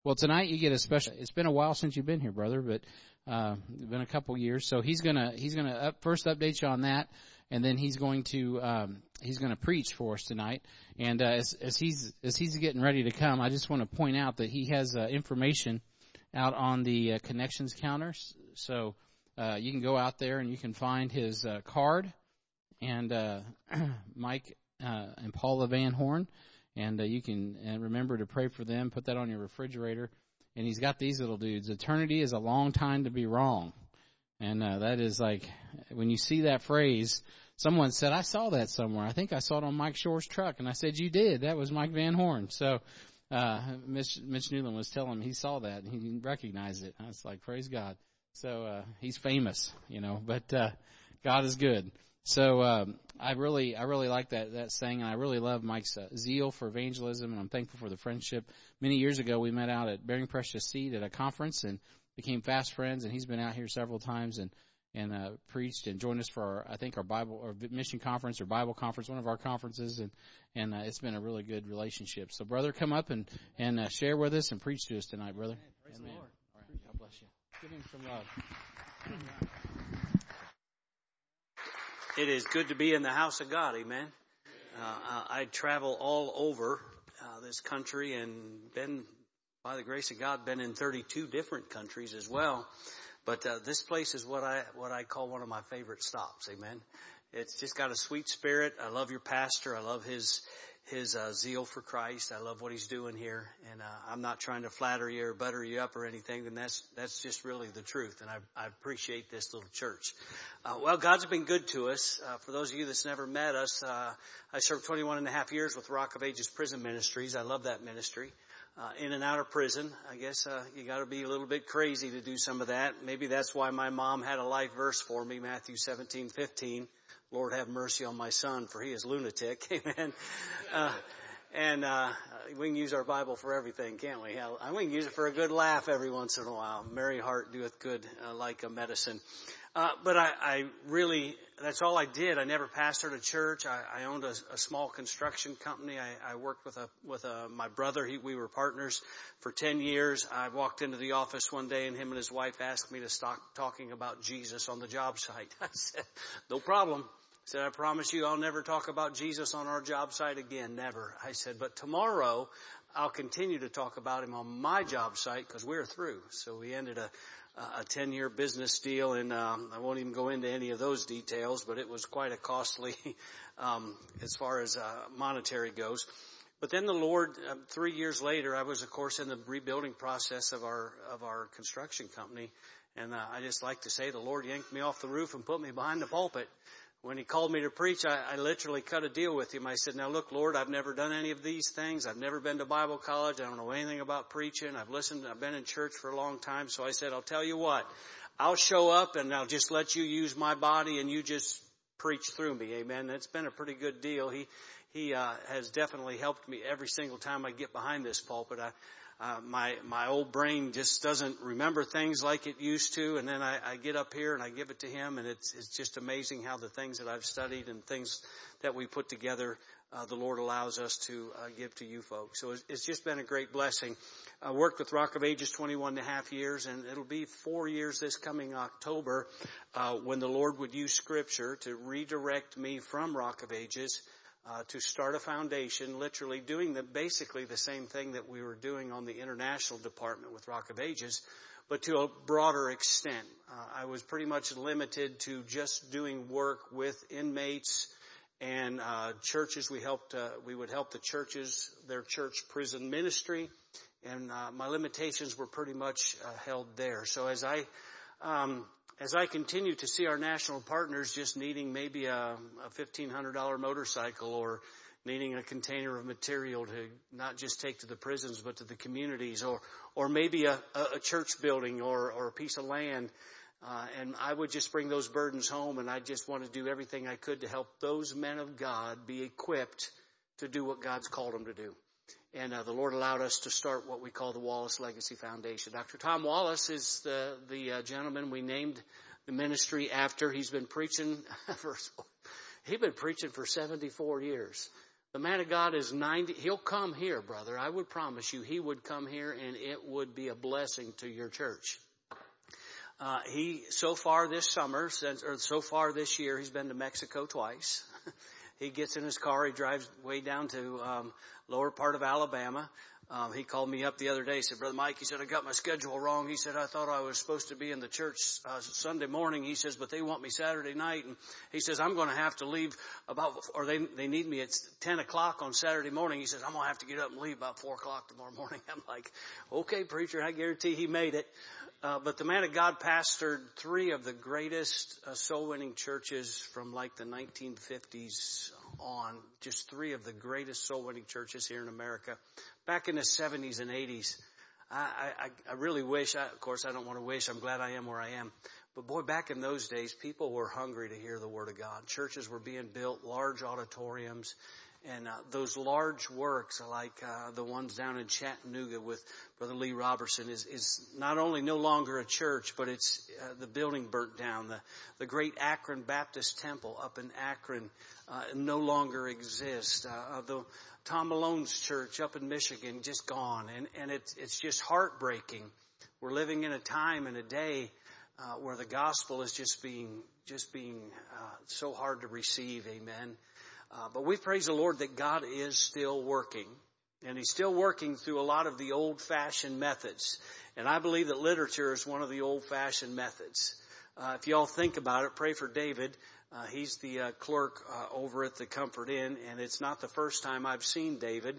Well, tonight you get a special. It's been a while since you've been here, brother, but it's been a couple years. So he's gonna first update you on that, and then he's going to preach for us tonight. And as he's getting ready to come, I just want to point out that he has information out on the connections counters. So you can go out there and you can find his card and Mike and Paula Van Horn. And you can remember to pray for them. Put that on your refrigerator. And he's got these little dudes. Eternity is a long time to be wrong. And that is like, when you see that phrase, someone said, I saw that somewhere. I think I saw it on Mike Shore's truck. And I said, you did. That was Mike Van Horn. So Mitch Newland was telling me he saw that. And he recognized it. I was like, praise God. So he's famous, but God is good. So I really like that saying, and I really love Mike's zeal for evangelism, and I'm thankful for the friendship. Many years ago, we met out at Bearing Precious Seed at a conference and became fast friends, and he's been out here several times and preached and joined us for our Bible or mission conference or Bible conference, one of our conferences, and it's been a really good relationship. So, brother, come up and share with us and preach to us tonight, brother. Praise the Lord. All right, God bless you. Give him some love. It is good to be in the house of God, amen. I travel all over this country and been, by the grace of God, been in 32 different countries as well. But this place is what I call one of my favorite stops, amen. It's just got a sweet spirit. I love your pastor. I love his zeal for Christ. I love what he's doing here. And I'm not trying to flatter you or butter you up or anything. And that's just really the truth. And I appreciate this little church. Well, God's been good to us. For those of you that's never met us, I served 21 and a half years with Rock of Ages Prison Ministries. I love that ministry. In and out of prison. I guess you got to be a little bit crazy to do some of that. Maybe that's why my mom had a life verse for me, Matthew 17:15. Lord, have mercy on my son, for he is lunatic. Amen. And we can use our Bible for everything, can't we? We can use it for a good laugh every once in a while. Merry heart doeth good like a medicine. But I really, that's all I did. I never pastored a church. I owned a small construction company. I worked with my brother. We were partners for 10 years. I walked into the office one day and him and his wife asked me to stop talking about Jesus on the job site. I said, no problem. I said, I promise you I'll never talk about Jesus on our job site again. Never. I said, but tomorrow I'll continue to talk about him on my job site because we're through. So we ended a 10-year business deal, and I won't even go into any of those details, but it was quite a costly as far as monetary goes. But then the Lord, 3 years later, I was, of course, in the rebuilding process of our construction company, and I just like to say the Lord yanked me off the roof and put me behind the pulpit. When he called me to preach, I literally cut a deal with him. I said, now look, Lord, I've never done any of these things. I've never been to Bible college. I don't know anything about preaching. I've been in church for a long time. So I said, I'll tell you what, I'll show up and I'll just let you use my body and you just preach through me. Amen. It's been a pretty good deal. He has definitely helped me every single time I get behind this pulpit. My old brain just doesn't remember things like it used to, and then I get up here and I give it to him, and it's just amazing how the things that I've studied and things that we put together, the Lord allows us to give to you folks. So it's just been a great blessing. I worked with Rock of Ages 21 and a half years, and it'll be 4 years this coming October when the Lord would use Scripture to redirect me from Rock of Ages to start a foundation, literally doing basically the same thing that we were doing on the international department with Rock of Ages, but to a broader extent. I was pretty much limited to just doing work with inmates and churches. We would help the churches, their church prison ministry, and my limitations were pretty much held there. So as I continue to see our national partners just needing maybe a $1,500 motorcycle or needing a container of material to not just take to the prisons but to the communities, or maybe a church building or a piece of land, and I would just bring those burdens home, and I just want to do everything I could to help those men of God be equipped to do what God's called them to do. And the Lord allowed us to start what we call the Wallace Legacy Foundation. Dr. Tom Wallace is the gentleman we named the ministry after. He's been preaching for 74 years. The man of God is 90. He'll come here, brother. I would promise you he would come here, and it would be a blessing to your church. So far this year, he's been to Mexico twice. He gets in his car. He drives way down to lower part of Alabama. He called me up the other day. He said, Brother Mike, he said, I got my schedule wrong. He said, I thought I was supposed to be in the church Sunday morning. He says, but they want me Saturday night. And he says, I'm going to have to leave they need me at 10 o'clock on Saturday morning. He says, I'm going to have to get up and leave about 4 o'clock tomorrow morning. I'm like, okay, preacher, I guarantee he made it. But the man of God pastored 3 of the greatest soul-winning churches from like the 1950s on. Just 3 of the greatest soul-winning churches here in America. Back in the 70s and 80s, I really wish, of course I don't want to wish, I'm glad I am where I am. But boy, back in those days, people were hungry to hear the Word of God. Churches were being built, large auditoriums. And those large works, like the ones down in Chattanooga with Brother Lee Robertson, is not only no longer a church, but it's the building burnt down. The great Akron Baptist Temple up in Akron no longer exists. The Tom Malone's church up in Michigan just gone, and it's just heartbreaking. We're living in a time and a day where the gospel is just being so hard to receive. Amen. But we praise the Lord that God is still working. And He's still working through a lot of the old-fashioned methods. And I believe that literature is one of the old-fashioned methods. If you all think about it, pray for David. He's the clerk over at the Comfort Inn. And it's not the first time I've seen David.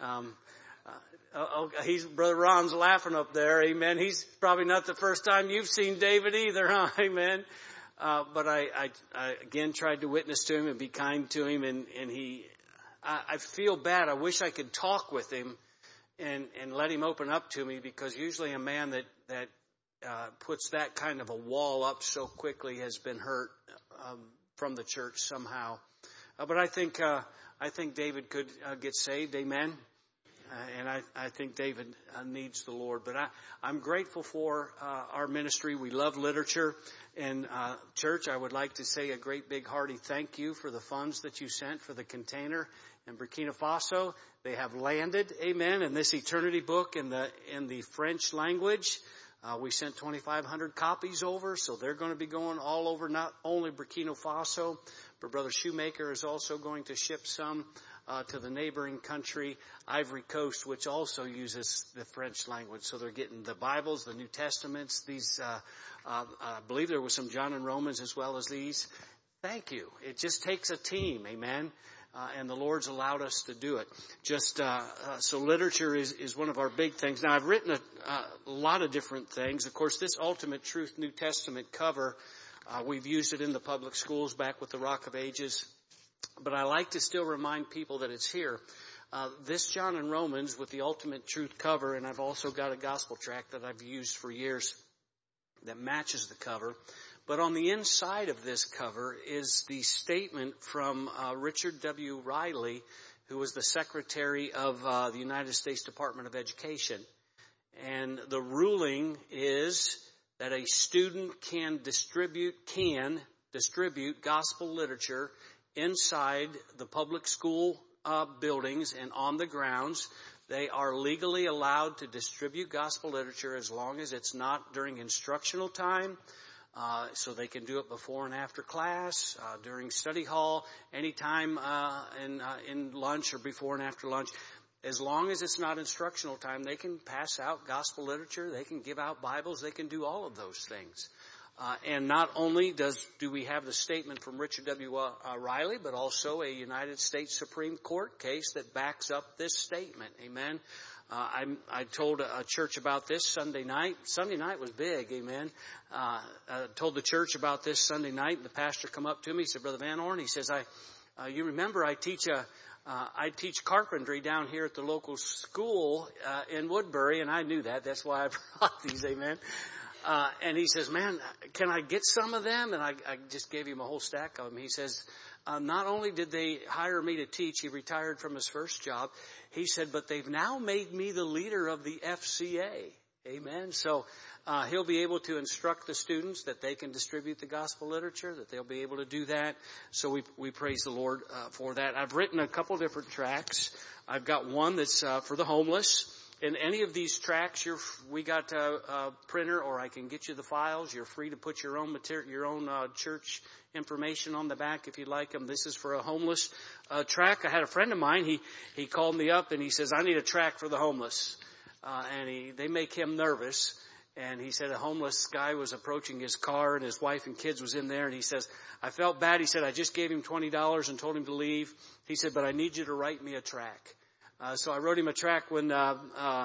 Brother Ron's laughing up there. Amen. He's probably not the first time you've seen David either, huh? Amen. But I again tried to witness to him and be kind to him, and I feel bad. I wish I could talk with him and let him open up to me, because usually a man that puts that kind of a wall up so quickly has been hurt from the church somehow. But I think David could get saved. Amen. And I think David needs the Lord. But I'm grateful for our ministry. We love literature. And church, I would like to say a great big hearty thank you for the funds that you sent for the container in Burkina Faso. They have landed, amen, in this eternity book in the French language. We sent 2,500 copies over, so they're going to be going all over, not only Burkina Faso, but Brother Shoemaker is also going to ship some to the neighboring country, Ivory Coast, which also uses the French language. So they're getting the Bibles, the New Testaments, these, I believe there was some John and Romans as well as these. Thank you. It just takes a team, amen. And the Lord's allowed us to do it. So literature is one of our big things. Now, I've written a lot of different things. Of course, this Ultimate Truth New Testament cover, we've used it in the public schools back with the Rock of Ages. But I like to still remind people that it's here. This John and Romans with the Ultimate Truth cover, and I've also got a gospel tract that I've used for years that matches the cover. But on the inside of this cover is the statement from Richard W. Riley, who was the Secretary of the United States Department of Education. And the ruling is that a student can distribute gospel literature inside the public school buildings and on the grounds. They are legally allowed to distribute gospel literature as long as it's not during instructional time. So they can do it before and after class, during study hall, anytime in lunch or before and after lunch. As long as it's not instructional time, they can pass out gospel literature. They can give out Bibles. They can do all of those things. And not only do we have the statement from Richard W. Riley, but also a United States Supreme Court case that backs up this statement. Amen. I told a church about this Sunday night. Sunday night was big. Amen. I told the church about this Sunday night, and the pastor come up to me. He said, Brother Van Orn, he says, you remember I teach carpentry down here at the local school in Woodbury, and I knew that. That's why I brought these. Amen. And he says, man, can I get some of them? And I just gave him a whole stack of them. He says, not only did they hire me to teach, he retired from his first job. He said, but they've now made me the leader of the FCA. Amen. So he'll be able to instruct the students that they can distribute the gospel literature, that they'll be able to do that. So we praise the Lord for that. I've written a couple different tracts. I've got one that's for the homeless. In any of these tracts, we got a printer, or I can get you the files. You're free to put your own material, your own church information on the back if you'd like them. This is for a homeless tract. I had a friend of mine. He called me up and he says, "I need a tract for the homeless." And they make him nervous. And he said a homeless guy was approaching his car and his wife and kids was in there. And he says, "I felt bad." He said, "I just gave him $20 and told him to leave." He said, "But I need you to write me a tract." So I wrote him a tract when the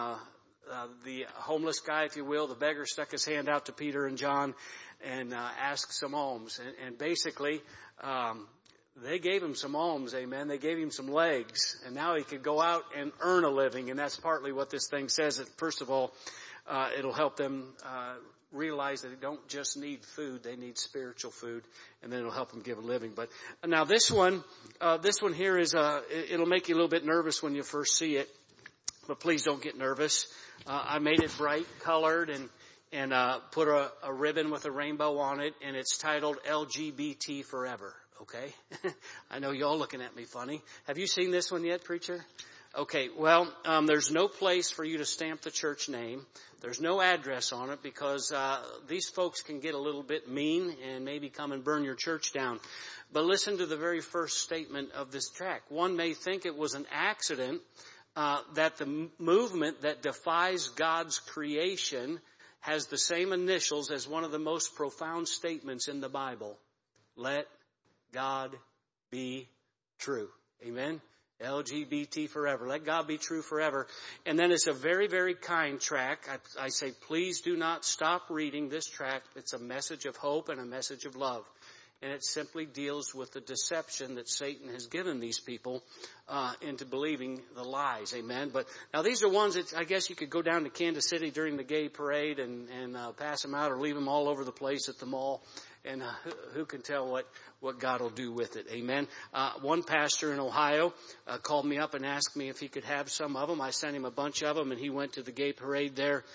homeless guy, if you will, the beggar, stuck his hand out to Peter and John and asked some alms. And basically, they gave him some alms, amen. They gave him some legs. And now he could go out and earn a living. And that's partly what this thing says. That first of all, it'll help them realize that they don't just need food, they need spiritual food, and then it'll help them give a living. But now this one here is it'll make you a little bit nervous when you first see it, but please don't get nervous. I made it bright colored and put a ribbon with a rainbow on it, and it's titled LGBT Forever. Okay, I know y'all looking at me funny. Have you seen this one yet, preacher? Okay, well, there's no place for you to stamp the church name. There's no address on it because these folks can get a little bit mean and maybe come and burn your church down. But listen to the very first statement of this tract. One may think it was an accident that the movement that defies God's creation has the same initials as one of the most profound statements in the Bible. Let God be true. Amen. LGBT forever. Let God be true forever. And then it's a very, very kind tract. I say, please do not stop reading this tract. It's a message of hope and a message of love. And it simply deals with the deception that Satan has given these people into believing the lies. Amen. But now these are ones that I guess you could go down to Kansas City during the gay parade and pass them out or leave them all over the place at the mall. And who can tell what God will do with it. Amen. One pastor in Ohio called me up and asked me if he could have some of them. I sent him a bunch of them, and he went to the gay parade there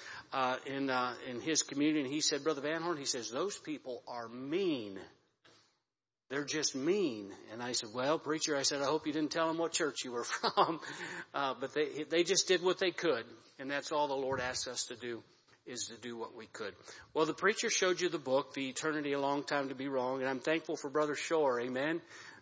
in his community. And he said, "Brother Van Horn," he says, "those people are mean. They're just mean." And I said, "Well, preacher," I said, "I hope you didn't tell them what church you were from." But they just did what they could. And that's all the Lord asks us to do, is to do what we could. Well, the preacher showed you the book, The Eternity, A Long Time to Be Wrong. And I'm thankful for Brother Shore. Amen.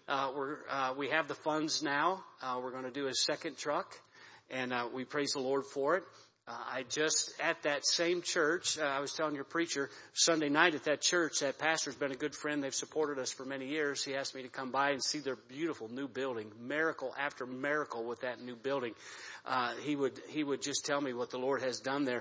We have the funds now. We're going to do a second truck. And we praise the Lord for it. I just, at that same church, I was telling your preacher, Sunday night at that church, that pastor's been a good friend. They've supported us for many years. He asked me to come by and see their beautiful new building. Miracle after miracle with that new building. He would just tell me what the Lord has done there.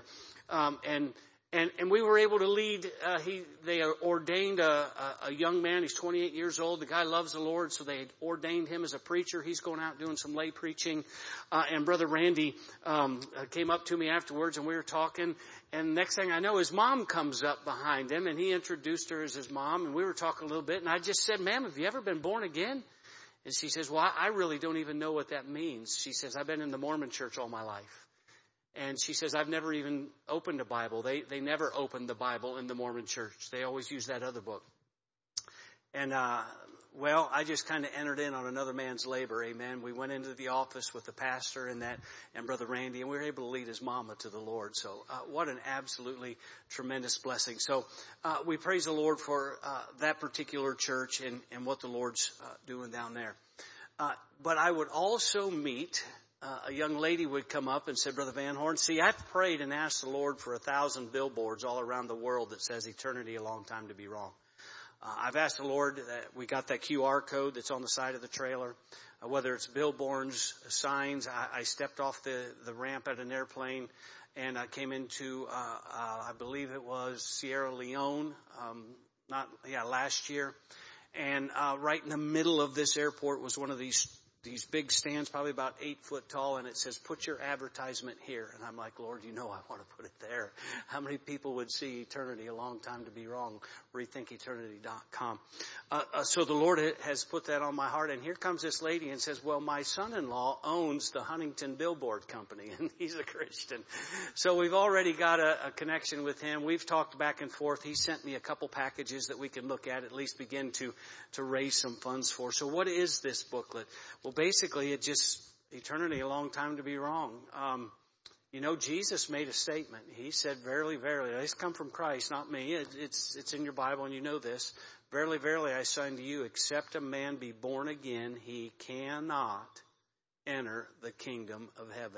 And we were able to lead, they ordained a young man. He's 28 years old. The guy loves the Lord, so they ordained him as a preacher. He's going out doing some lay preaching. And Brother Randy, came up to me afterwards and we were talking. And next thing I know, his mom comes up behind him and he introduced her as his mom. And we were talking a little bit and I just said, "Ma'am, have you ever been born again?" And she says, "Well, I really don't even know what that means." She says, "I've been in the Mormon church all my life." And she says, "I've never even opened a Bible." They never opened the Bible in the Mormon church. They always use that other book. And, well, I just kind of entered in on another man's labor. Amen. We went into the office with the pastor and Brother Randy, and we were able to lead his mama to the Lord. So, what an absolutely tremendous blessing. So, we praise the Lord for, that particular church and what the Lord's, doing down there. But I would also meet, a young lady would come up and said, "Brother Van Horn, see, I've prayed and asked the Lord for 1,000 billboards all around the world that says eternity, a long time to be wrong. I've asked the Lord that we got that QR code that's on the side of the trailer, whether it's billboards, signs." I stepped off the ramp at an airplane and I came into, I believe it was Sierra Leone, last year. And, right in the middle of this airport was one of these big stands, probably about 8 foot tall, and it says, "Put your advertisement here." And I'm like, "Lord, you know I want to put it there." How many people would see eternity a long time to be wrong? RethinkEternity.com. So the Lord has put that on my heart. And here comes this lady and says, well, my son-in-law owns the Huntington Billboard Company, and he's a Christian. So we've already got a connection with him. We've talked back and forth. He sent me a couple packages that we can look at least begin to raise some funds for. So what is this booklet? Well, basically, it just, eternity, a long time to be wrong. Jesus made a statement. He said, verily, verily, this come from Christ, not me. It's in your Bible, and you know this. Verily, verily, I say unto you, except a man be born again, he cannot enter the kingdom of heaven.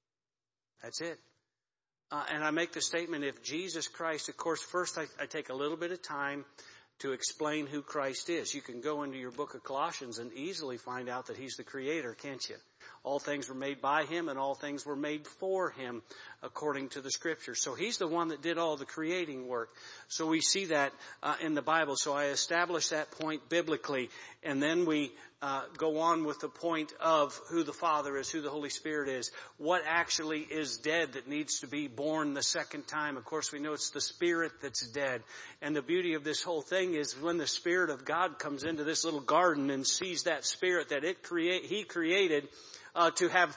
That's it. And I make the statement, if Jesus Christ, of course, first I take a little bit of time to explain who Christ is. You can go into your book of Colossians and easily find out that he's the creator, can't you? All things were made by him and all things were made for him according to the scripture. So he's the one that did all the creating work. So we see that in the Bible. So I establish that point biblically. And then we go on with the point of who the Father is, who the Holy Spirit is, what actually is dead that needs to be born the second time. Of course, we know it's the Spirit that's dead. And the beauty of this whole thing is when the Spirit of God comes into this little garden and sees that Spirit that he created, to have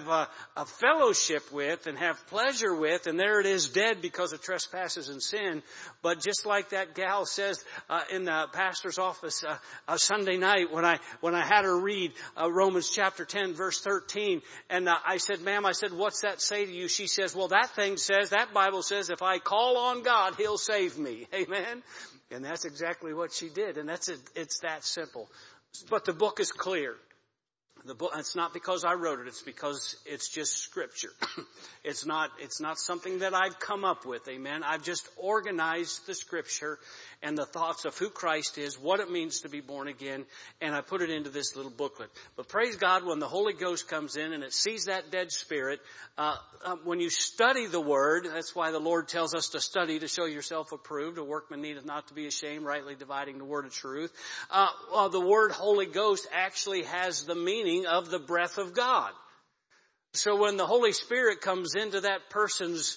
a fellowship with and have pleasure with, and there it is dead because of trespasses and sin. But just like that gal says in the pastor's office Sunday night when I had her read Romans chapter 10 verse 13, and I said, ma'am, what's that say to you? She says, well, that Bible says if I call on God, he'll save me. Amen. And that's exactly what she did. And it's that simple. But the book is clear. The book, it's not because I wrote it, it's because it's just scripture. It's not something that I've come up with, amen. I've just organized the scripture and the thoughts of who Christ is, what it means to be born again, and I put it into this little booklet. But praise God, when the Holy Ghost comes in and it sees that dead spirit, when you study the Word, that's why the Lord tells us to study to show yourself approved. A workman needeth not to be ashamed, rightly dividing the word of truth. The word Holy Ghost actually has the meaning of the breath of God. So when the Holy Spirit comes into that person's,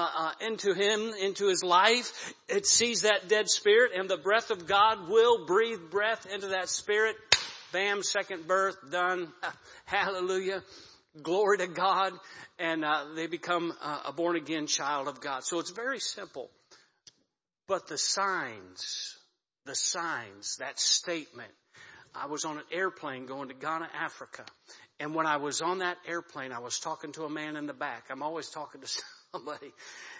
into his life, it sees that dead spirit, and the breath of God will breathe breath into that spirit. Bam, second birth, done. Hallelujah. Glory to God. And they become a born again child of God. So it's very simple. But the signs, that statement. I was on an airplane going to Ghana, Africa. And when I was on that airplane, I was talking to a man in the back. I'm always talking to somebody.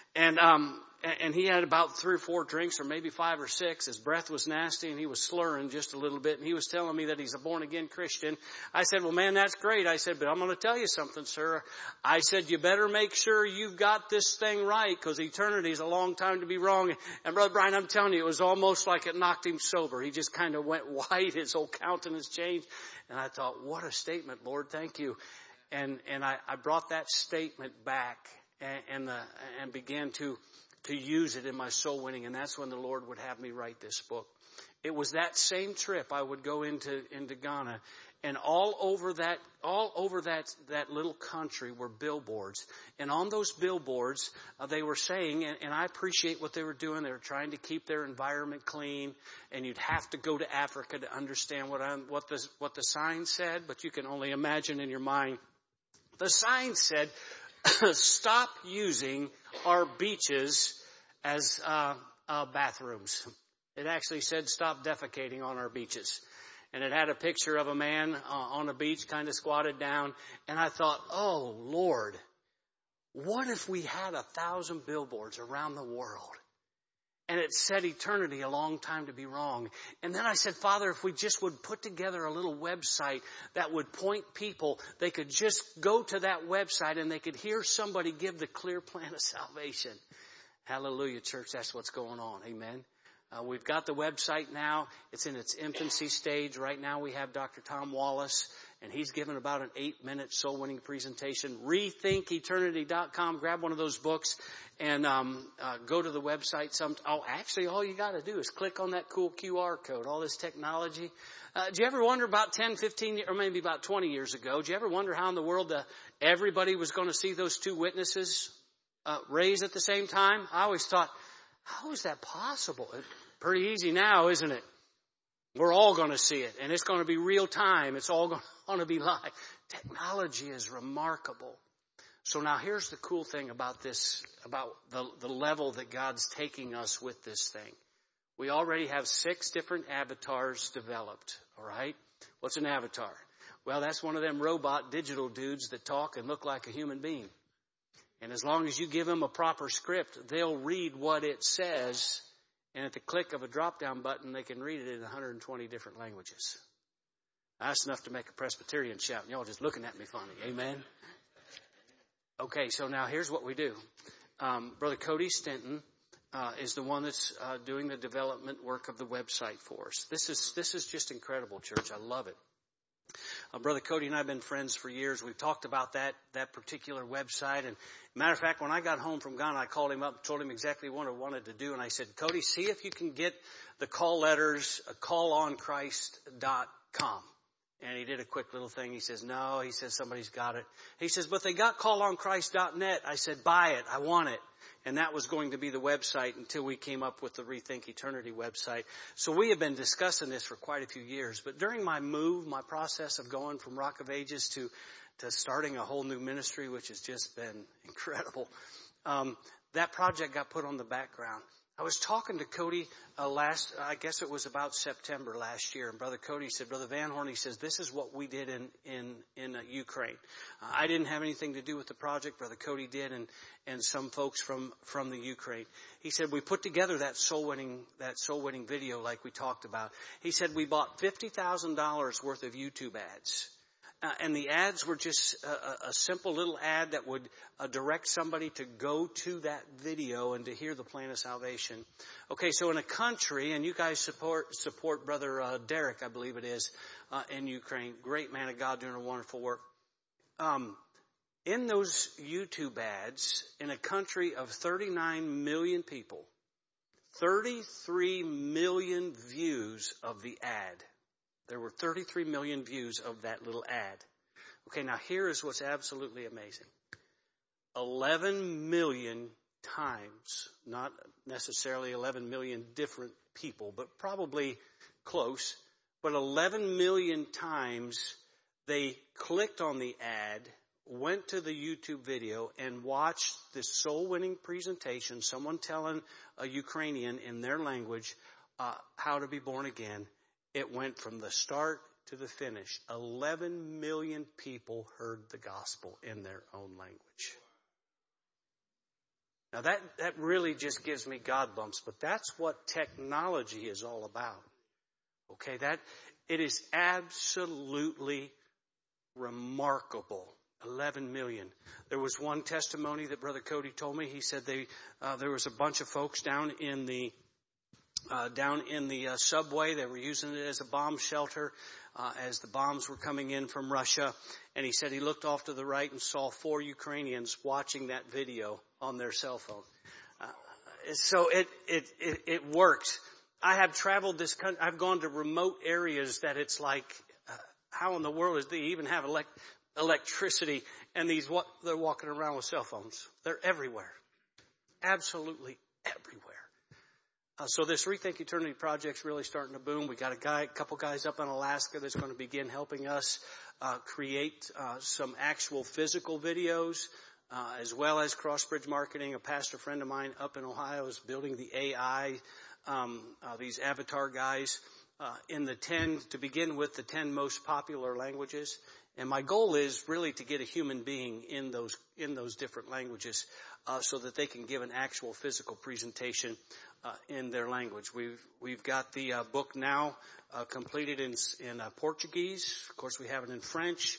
And he had about 3 or 4 drinks, or maybe 5 or 6. His breath was nasty and he was slurring just a little bit. And he was telling me that he's a born again Christian. I said, well, man, that's great. I said, but I'm going to tell you something, sir. I said, you better make sure you've got this thing right, because eternity is a long time to be wrong. And Brother Brian, I'm telling you, it was almost like it knocked him sober. He just kind of went white. His whole countenance changed. And I thought, what a statement, Lord. Thank you. And I brought that statement back and began to use it in my soul winning. And that's when the Lord would have me write this book. It was that same trip I would go into Ghana, and all over that little country were billboards. And on those billboards, they were saying, and I appreciate what they were doing. They were trying to keep their environment clean. And you'd have to go to Africa to understand what the sign said, but you can only imagine in your mind. The sign said, stop using our beaches as bathrooms. It actually said, stop defecating on our beaches. And it had a picture of a man on a beach kind of squatted down. And I thought, oh, Lord, what if we had 1,000 billboards around the world? And it said eternity, a long time to be wrong. And then I said, Father, if we just would put together a little website that would point people, they could just go to that website and they could hear somebody give the clear plan of salvation. Hallelujah, church. That's what's going on. Amen. We've got the website now. It's in its infancy stage. Right now we have Dr. Tom Wallace, and he's given about an 8-minute soul-winning presentation. RethinkEternity.com. Grab one of those books and go to the website. Actually, all you got to do is click on that cool QR code, all this technology. Did you ever wonder about 10, 15, or maybe about 20 years ago, did you ever wonder how in the world everybody was going to see those 2 witnesses? raise at the same time? I always thought, how is that possible? It's pretty easy now, isn't it? We're all going to see it, and it's going to be real time. It's all going to be live. Technology is remarkable. So now here's the cool thing about this, about the level that God's taking us with this thing. We already have 6 different avatars developed, all right? What's an avatar? Well, that's one of them robot digital dudes that talk and look like a human being. And as long as you give them a proper script, they'll read what it says, and at the click of a drop-down button, they can read it in 120 different languages. That's enough to make a Presbyterian shout. Y'all just looking at me funny. Amen? Okay, so now here's what we do. Brother Cody Stinton is the one that's doing the development work of the website for us. This is just incredible, church. I love it. Brother Cody and I have been friends for years. We've talked about that particular website. And matter of fact, when I got home from Ghana, I called him up and told him exactly what I wanted to do. And I said, Cody, see if you can get the call letters, callonchrist.com. And he did a quick little thing. He says, no. He says, somebody's got it. He says, but they got callonchrist.net. I said, buy it. I want it. And that was going to be the website until we came up with the Rethink Eternity website. So we have been discussing this for quite a few years. But during my move, my process of going from Rock of Ages to starting a whole new ministry, which has just been incredible, that project got put on the background. I was talking to Cody I guess it was about September last year, and Brother Cody said, Brother Van Horn, he says, this is what we did in Ukraine. I didn't have anything to do with the project. Brother Cody did, and some folks from the Ukraine. He said, we put together that soul winning video like we talked about. He said, we bought $50,000 worth of YouTube ads. And the ads were just a simple little ad that would direct somebody to go to that video and to hear the plan of salvation. Okay, so in a country, and you guys support Brother Derek, I believe it is, in Ukraine. Great man of God doing a wonderful work. In those YouTube ads, in a country of 39 million people, 33 million views of the ad. There were 33 million views of that little ad. Okay, now here is what's absolutely amazing. 11 million times, not necessarily 11 million different people, but probably close, but 11 million times they clicked on the ad, went to the YouTube video, and watched this soul-winning presentation, someone telling a Ukrainian in their language how to be born again. It went from the start to the finish. 11 million people heard the gospel in their own language. Now that really just gives me God bumps, but that's what technology is all about. Okay, it is absolutely remarkable. 11 million. There was one testimony that Brother Cody told me. He said there was a bunch of folks down in the subway. They were using it as a bomb shelter as the bombs were coming in from Russia. And he said he looked off to the right and saw 4 Ukrainians watching that video on their cell phone. So it works. I have traveled this country. I've gone to remote areas that it's like, how in the world is they even have electricity? And they're walking around with cell phones. They're everywhere. Absolutely everywhere. So this Rethink Eternity project's really starting to boom. We got a couple guys up in Alaska that's going to begin helping us create some actual physical videos, as well as Crossbridge Marketing. A pastor friend of mine up in Ohio is building the AI, these avatar guys, to begin with the 10 most popular languages. And my goal is really to get a human being in those different languages, so that they can give an actual physical presentation in their language. We've got the book now completed in Portuguese. Of course, we have it in French.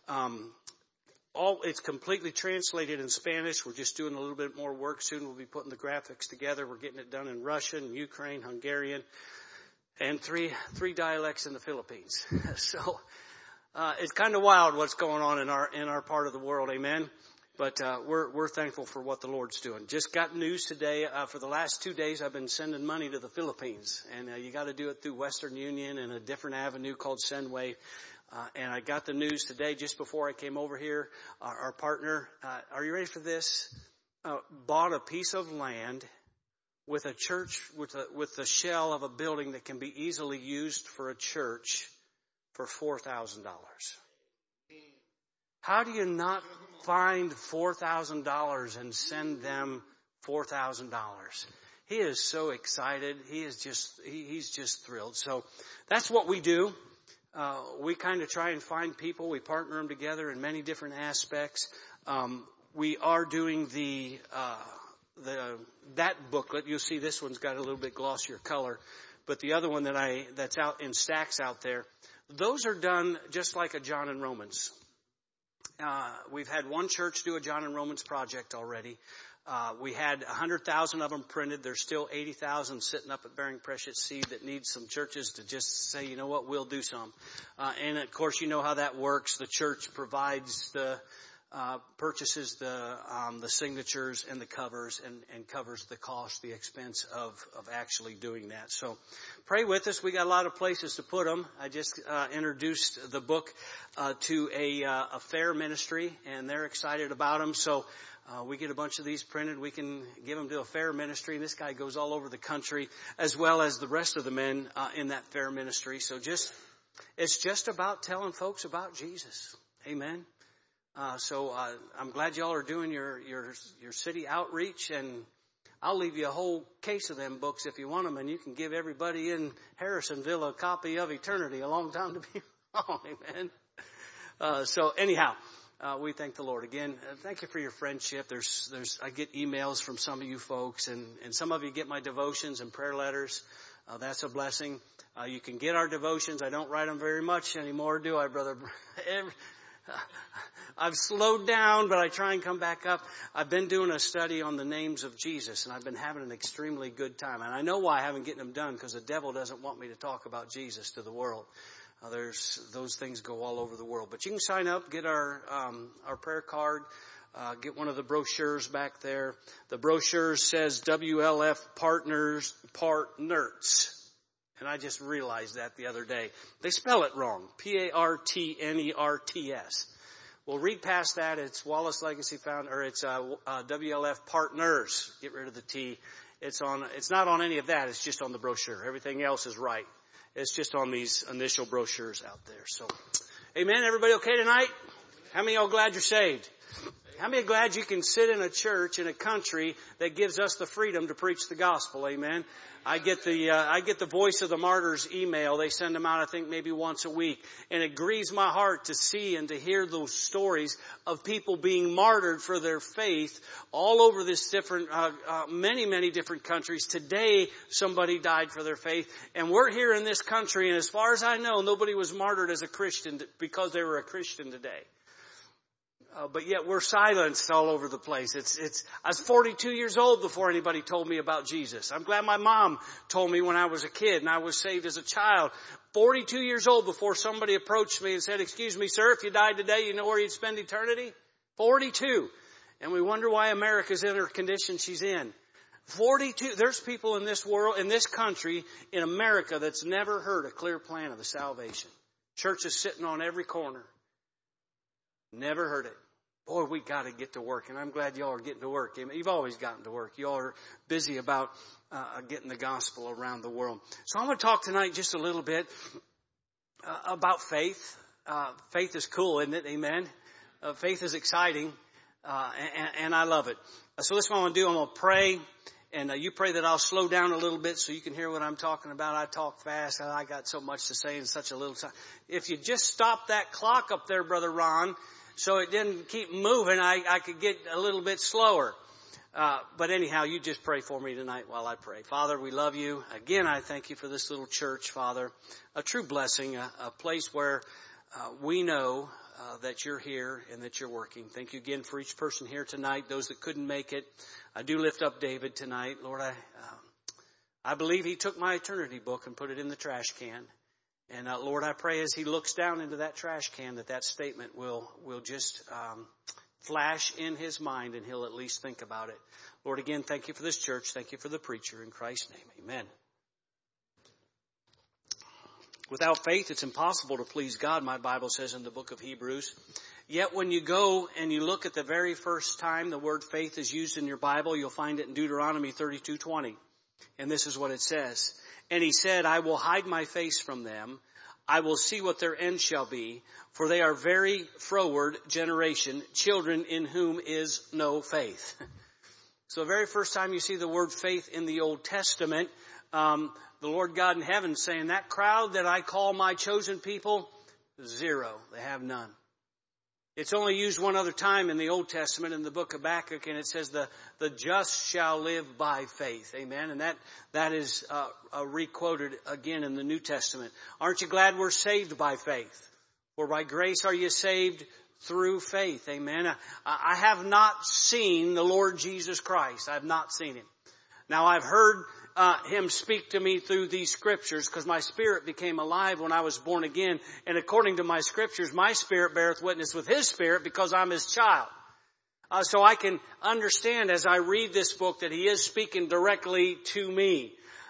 It's completely translated in Spanish. We're just doing a little bit more work soon. We'll be putting the graphics together. We're getting it done in Russian, Ukraine, Hungarian, and three dialects in the Philippines. So it's kind of wild what's going on in our part of the world. Amen. But we're thankful for what the Lord's doing. Just got news today. For the last 2 days, I've been sending money to the Philippines. And you got to do it through Western Union and a different avenue called Sendwave. And I got the news today just before I came over here. Our partner, are you ready for this? bought a piece of land with a church, with the shell of a building that can be easily used for a church for $4,000. How do you not find $4,000 and send them $4,000? He is so excited. He's just thrilled. So that's what we do. We kind of try and find people. We partner them together in many different aspects. We are doing that booklet. You'll see this one's got a little bit glossier color, but the other one that's out in stacks out there, those are done just like a John and Romans. We've had one church do a John and Romans project already. We had 100,000 of them printed. There's still 80,000 sitting up at Bearing Precious Seed that needs some churches to just say, you know what, we'll do some. And of course, you know how that works. The church provides purchases the signatures and the covers and covers the cost, the expense of actually doing that. So pray with us. We got a lot of places to put them. I just introduced the book to a fair ministry, and they're excited about them. So we get a bunch of these printed. We can give them to a fair ministry. This guy goes all over the country, as well as the rest of the men in that fair ministry. So it's just about telling folks about Jesus. Amen. So I'm glad y'all are doing your city outreach, and I'll leave you a whole case of them books if you want them, and you can give everybody in Harrisonville a copy of Eternity, A Long Time to Be Wrong. Amen. So anyhow, we thank the Lord again. Thank you for your friendship. I get emails from some of you folks, and some of you get my devotions and prayer letters. That's a blessing. You can get our devotions. I don't write them very much anymore, do I, brother? I've slowed down, but I try and come back up. I've been doing a study on the names of Jesus, and I've been having an extremely good time. And I know why I haven't gotten them done, because the devil doesn't want me to talk about Jesus to the world. Those things go all over the world. But you can sign up, get our prayer card, get one of the brochures back there. The brochure says WLF Partners. And I just realized that the other day. They spell it wrong. Partnerts. Well, read past that. It's Wallace Legacy it's WLF Partners. Get rid of the T. It's not on any of that. It's just on the brochure. Everything else is right. It's just on these initial brochures out there. So, amen. Everybody okay tonight? How many of y'all glad you're saved? How many are glad you can sit in a church in a country that gives us the freedom to preach the gospel? Amen. I get the Voice of the Martyrs email. They send them out, I think, maybe once a week. And it grieves my heart to see and to hear those stories of people being martyred for their faith all over this many different countries. Today, somebody died for their faith. And we're here in this country, and as far as I know, nobody was martyred as a Christian because they were a Christian today. But yet we're silenced all over the place. I was 42 years old before anybody told me about Jesus. I'm glad my mom told me when I was a kid and I was saved as a child. 42 years old before somebody approached me and said, "Excuse me, sir, if you died today, you know where you'd spend eternity?" 42. And we wonder why America's in her condition she's in. 42. There's people in this world, in this country, in America that's never heard a clear plan of the salvation. Churches sitting on every corner. Never heard it. Boy, we got to get to work, and I'm glad y'all are getting to work. You've always gotten to work. Y'all are busy about getting the gospel around the world. So I'm going to talk tonight just a little bit about faith. Faith is cool, isn't it? Amen. Faith is exciting, and I love it. So this is what I'm going to do. I'm going to pray, and you pray that I'll slow down a little bit so you can hear what I'm talking about. I talk fast. I got so much to say in such a little time. If you just stop that clock up there, Brother Ron, so it didn't keep moving, I could get a little bit slower. But anyhow, you just pray for me tonight while I pray. Father, we love you. Again, I thank you for this little church, Father. A true blessing, a place where we know that you're here and that you're working. Thank you again for each person here tonight, those that couldn't make it. I do lift up David tonight. Lord, I believe he took my eternity book and put it in the trash can. And Lord, I pray as he looks down into that trash can that statement will just flash in his mind, and he'll at least think about it. Lord, again, thank you for this church. Thank you for the preacher. In Christ's name, amen. Without faith, it's impossible to please God, my Bible says in the book of Hebrews. Yet when you go and you look at the very first time the word faith is used in your Bible, you'll find it in Deuteronomy 32:20. And this is what it says. And he said, I will hide my face from them. I will see what their end shall be. For they are very froward generation, children in whom is no faith. So the very first time you see the word faith in the Old Testament, the Lord God in heaven saying, that crowd that I call my chosen people, zero. They have none. It's only used one other time in the Old Testament in the book of Habakkuk, and it says the just shall live by faith. Amen. And that is re-quoted again in the New Testament. Aren't you glad we're saved by faith? For by grace are you saved through faith. Amen. I have not seen the Lord Jesus Christ. I have not seen him. Now I've heard him speak to me through these scriptures, because my spirit became alive when I was born again. And according to my scriptures, my spirit beareth witness with his spirit, because I'm his child. So I can understand as I read this book that he is speaking directly to me.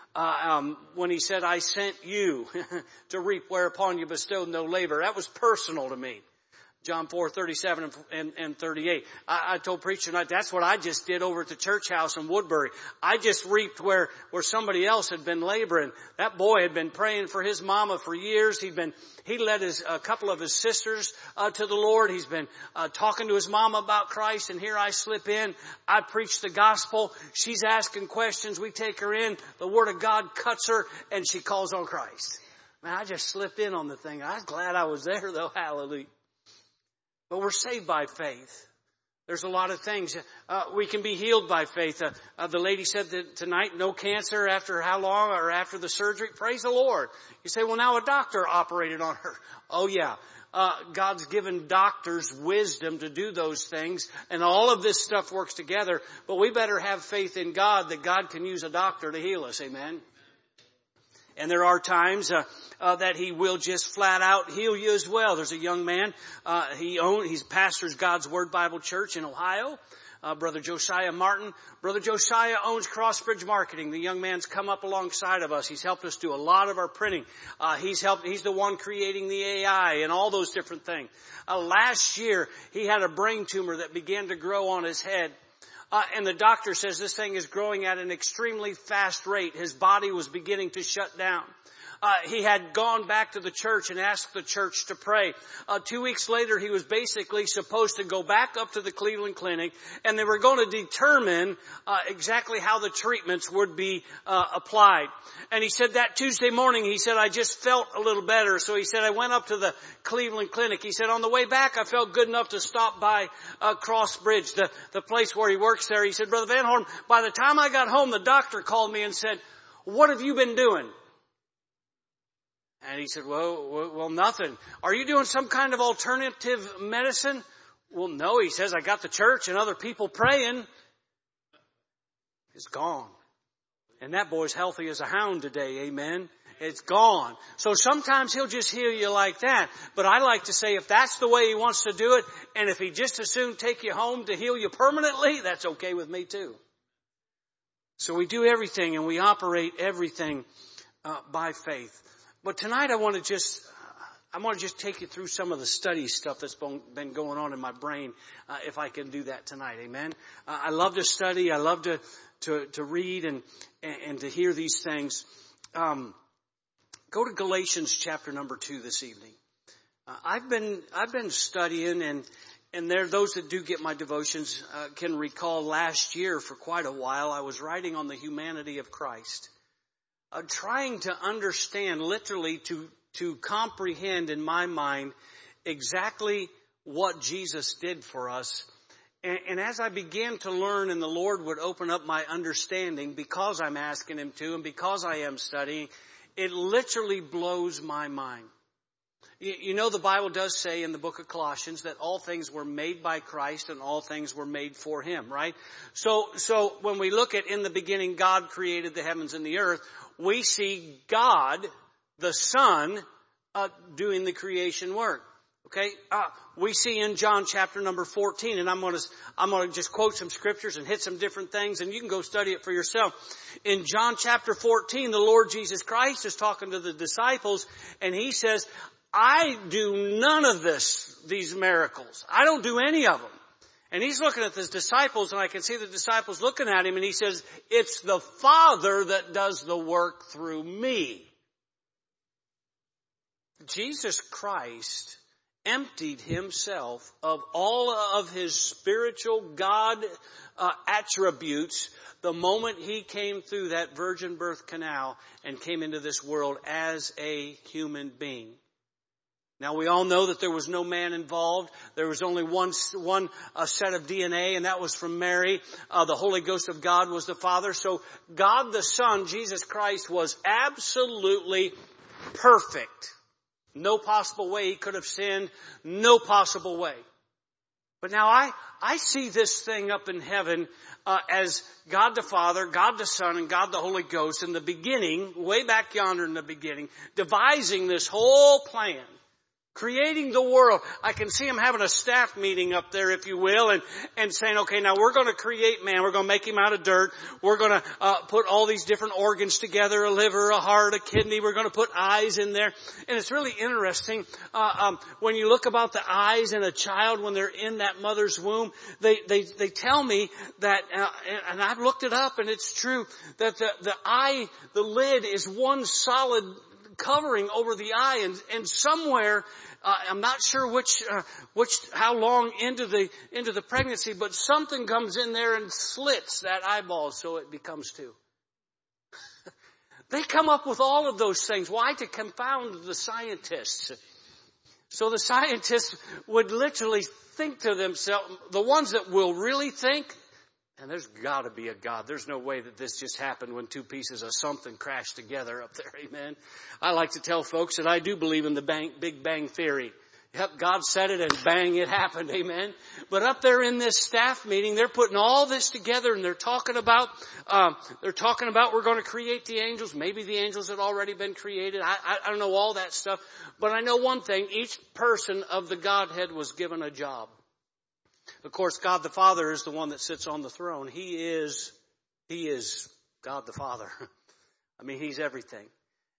When he said, I sent you to reap whereupon you bestowed no labor. That was personal to me. John 4:37 and 38. I told preacher tonight, that's what I just did over at the church house in Woodbury. I just reaped where somebody else had been laboring. That boy had been praying for his mama for years. He led a couple of his sisters to the Lord. He's been talking to his mama about Christ, and here I slip in. I preach the gospel. She's asking questions. We take her in. The Word of God cuts her, and she calls on Christ. Man, I just slipped in on the thing. I was glad I was there, though. Hallelujah. But we're saved by faith. There's a lot of things. We can be healed by faith. The lady said that tonight, no cancer after how long, or after the surgery. Praise the Lord. You say, well, now a doctor operated on her. Oh yeah. God's given doctors wisdom to do those things, and all of this stuff works together. But we better have faith in God that God can use a doctor to heal us. Amen. And there are times that he will just flat out heal you as well. There's a young man, he pastors God's Word Bible Church in Ohio. Brother Josiah Martin. Brother Josiah owns Crossbridge Marketing. The young man's come up alongside of us. He's helped us do a lot of our printing. He's the one creating the AI and all those different things. Last year, he had a brain tumor that began to grow on his head. And the doctor says this thing is growing at an extremely fast rate. His body was beginning to shut down. He had gone back to the church and asked the church to pray. 2 weeks later, he was basically supposed to go back up to the Cleveland Clinic, and they were going to determine exactly how the treatments would be applied. And he said that Tuesday morning, he said, I just felt a little better. So he said, I went up to the Cleveland Clinic. He said, on the way back, I felt good enough to stop by Crossbridge, the place where he works there. He said, Brother Van Horn, by the time I got home, the doctor called me and said, what have you been doing? And he said, well, nothing. Are you doing some kind of alternative medicine? Well, no, he says, I got the church and other people praying. It's gone. And that boy's healthy as a hound today, amen? It's gone. So sometimes he'll just heal you like that. But I like to say, if that's the way he wants to do it, and if he just as soon take you home to heal you permanently, that's okay with me too. So we do everything and we operate everything by faith. But tonight I want to just take you through some of the study stuff that's been going on in my brain, if I can do that tonight. Amen. I love to study. I love to read and to hear these things. Go to Galatians chapter number 2 this evening. I've been studying, and there, those that do get my devotions can recall last year for quite a while I was writing on the humanity of Christ. Trying to understand, literally to comprehend in my mind exactly what Jesus did for us. And as I began to learn and the Lord would open up my understanding because I'm asking Him to and because I am studying, it literally blows my mind. You know, the Bible does say in the book of Colossians that all things were made by Christ and all things were made for Him, right? So when we look at in the beginning, God created the heavens and the earth, we see God, the Son, doing the creation work. Okay, we see in John chapter number 14, and I'm going to just quote some scriptures and hit some different things, and you can go study it for yourself. In John chapter 14, the Lord Jesus Christ is talking to the disciples, and He says, I do none of these miracles. I don't do any of them. And He's looking at His disciples, and I can see the disciples looking at Him, and He says, it's the Father that does the work through me. Jesus Christ emptied Himself of all of His spiritual God attributes the moment He came through that virgin birth canal and came into this world as a human being. Now we all know that there was no man involved. There was only one set of DNA, and that was from Mary. The Holy Ghost of God was the Father. So God the Son, Jesus Christ, was absolutely perfect. No possible way He could have sinned. No possible way. But now I see this thing up in heaven as God the Father, God the Son, and God the Holy Ghost in the beginning, way back yonder in the beginning, devising this whole plan. Creating the world. I can see Him having a staff meeting up there, if you will, and saying, okay, now we're going to create man. We're going to make him out of dirt. We're going to put all these different organs together, a liver, a heart, a kidney. We're going to put eyes in there. And it's really interesting when you look about the eyes in a child when they're in that mother's womb. They tell me that, and I've looked it up, and it's true, that the lid is one solid covering over the eye, and somewhere I'm not sure how long into the pregnancy, but something comes in there and slits that eyeball so it becomes two. They come up with all of those things. Why? To confound the scientists. So the scientists would literally think to themselves, the ones that will really think, and there's got to be a God. There's no way that this just happened when two pieces of something crashed together up there. Amen. I like to tell folks that I do believe in the Big Bang Theory. Yep, God said it and bang, it happened. Amen. But up there in this staff meeting, they're putting all this together and they're talking about we're going to create the angels. Maybe the angels had already been created. I don't know all that stuff. But I know one thing. Each person of the Godhead was given a job. Of course, God the Father is the one that sits on the throne. He is God the Father. I mean, He's everything.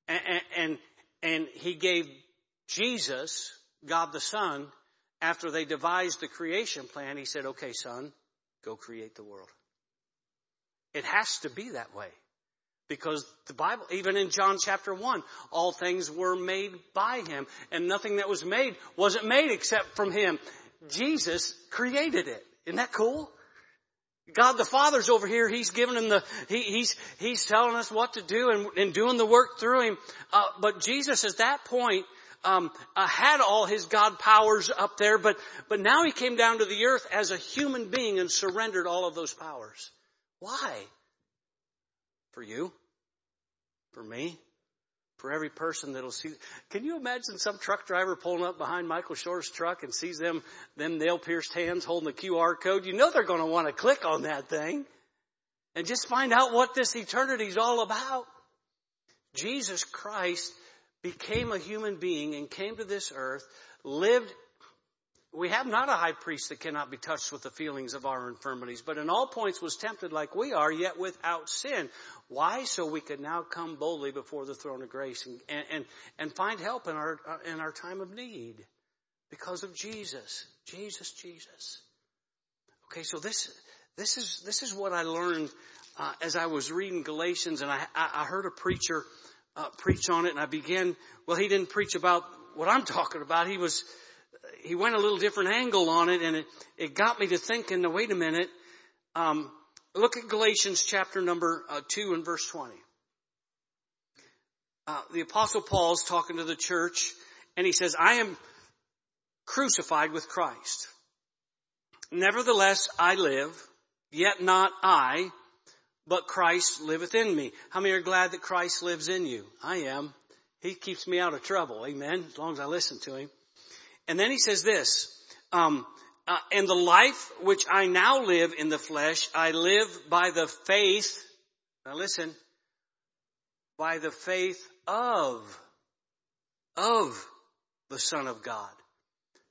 And He gave Jesus, God the Son, after they devised the creation plan, He said, okay, Son, go create the world. It has to be that way. Because the Bible, even in John chapter 1, all things were made by Him. And nothing that was made wasn't made except from Him. Jesus created it. Isn't that cool? God the Father's over here. He's giving him He's telling us what to do and doing the work through Him. But Jesus at that point, had all His God powers up there, but now He came down to the earth as a human being and surrendered all of those powers. Why? For you? For me? For every person that'll see. Can you imagine some truck driver pulling up behind Michael Shore's truck and sees them nail-pierced hands holding the QR code? You know they're going to want to click on that thing and just find out what this eternity is all about. Jesus Christ became a human being and came to this earth, lived. We have not a high priest that cannot be touched with the feelings of our infirmities, but in all points was tempted like we are, yet without sin. Why? So we could now come boldly before the throne of grace and find help in our time of need because of Jesus. Jesus. Okay, so this is what I learned as I was reading Galatians, and I heard a preacher preach on it, and I began. Well, he didn't preach about what I'm talking about. He went a little different angle on it, and it got me to thinking, now wait a minute, look at Galatians chapter number 2 and verse 20. The Apostle Paul's talking to the church, and he says, I am crucified with Christ. Nevertheless, I live, yet not I, but Christ liveth in me. How many are glad that Christ lives in you? I am. He keeps me out of trouble, amen, as long as I listen to Him. And then he says this, and the life which I now live in the flesh, I live by the faith, now listen, by the faith of the Son of God,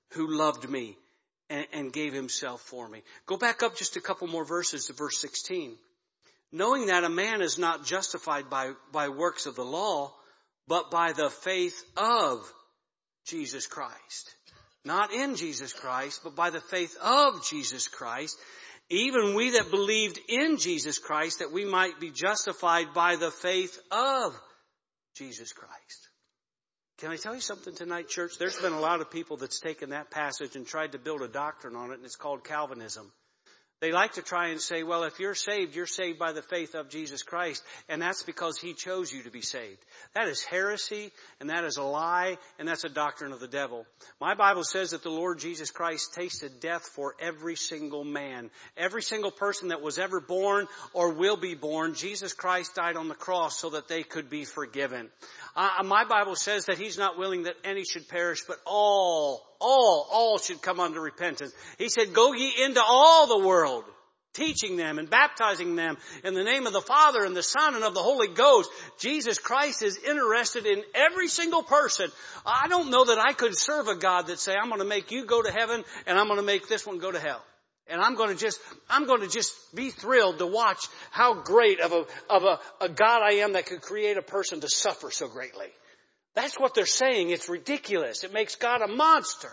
who loved me and gave himself for me. Go back up just a couple more verses to verse 16. Knowing that a man is not justified by works of the law, but by the faith of Jesus Christ. Not in Jesus Christ, but by the faith of Jesus Christ. Even we that believed in Jesus Christ, that we might be justified by the faith of Jesus Christ. Can I tell you something tonight, church? There's been a lot of people that's taken that passage and tried to build a doctrine on it, and it's called Calvinism. They like to try and say, well, if you're saved by the faith of Jesus Christ, and that's because he chose you to be saved. That is heresy, and that is a lie, and that's a doctrine of the devil. My Bible says that the Lord Jesus Christ tasted death for every single man. Every single person that was ever born or will be born, Jesus Christ died on the cross so that they could be forgiven. My Bible says that he's not willing that any should perish, but all should come unto repentance. He said, go ye into all the world, teaching them and baptizing them in the name of the Father and the Son and of the Holy Ghost. Jesus Christ is interested in every single person. I don't know that I could serve a God that say, I'm going to make you go to heaven and I'm going to make this one go to hell. And I'm going to just be thrilled to watch how great of a God I am that could create a person to suffer so greatly. That's what they're saying. It's ridiculous. It makes God a monster.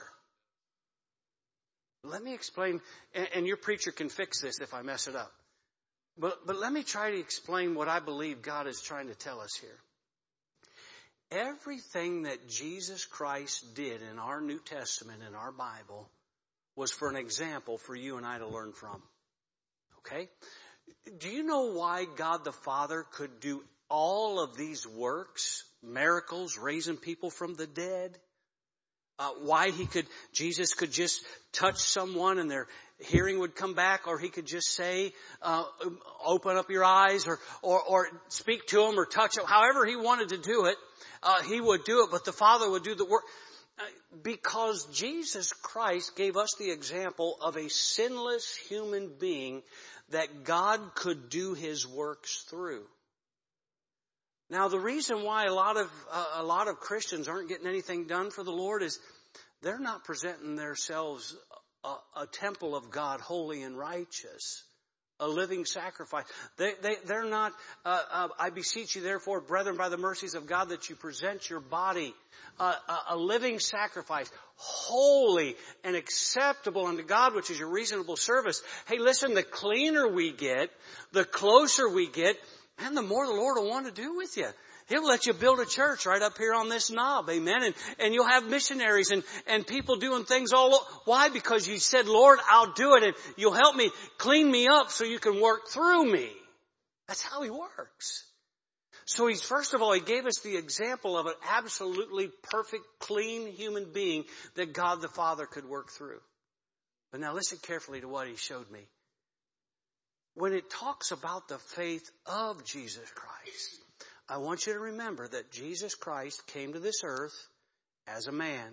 Let me explain, and your preacher can fix this if I mess it up. But let me try to explain what I believe God is trying to tell us here. Everything that Jesus Christ did in our New Testament, in our Bible, was for an example for you and I to learn from. Okay? Do you know why God the Father could do all of these works, miracles, raising people from the dead? Why Jesus could just touch someone and their hearing would come back, or he could just say, open up your eyes, or speak to them or touch them. However he wanted to do it, he would do it, but the Father would do the work. Because Jesus Christ gave us the example of a sinless human being that God could do his works through. Now, the reason why a lot of Christians aren't getting anything done for the Lord is they're not presenting themselves a temple of God, holy and righteous, a living sacrifice. They're not. I beseech you, therefore, brethren, by the mercies of God, that you present your body a living sacrifice, holy and acceptable unto God, which is your reasonable service. Hey, listen, the cleaner we get, the closer we get, and the more the Lord will want to do with you. He'll let you build a church right up here on this knob. Amen. And you'll have missionaries and people doing things all over. Why? Because you said, Lord, I'll do it, and you'll help me clean me up so you can work through me. That's how he works. So first of all, he gave us the example of an absolutely perfect, clean human being that God the Father could work through. But now listen carefully to what he showed me. When it talks about the faith of Jesus Christ, I want you to remember that Jesus Christ came to this earth as a man.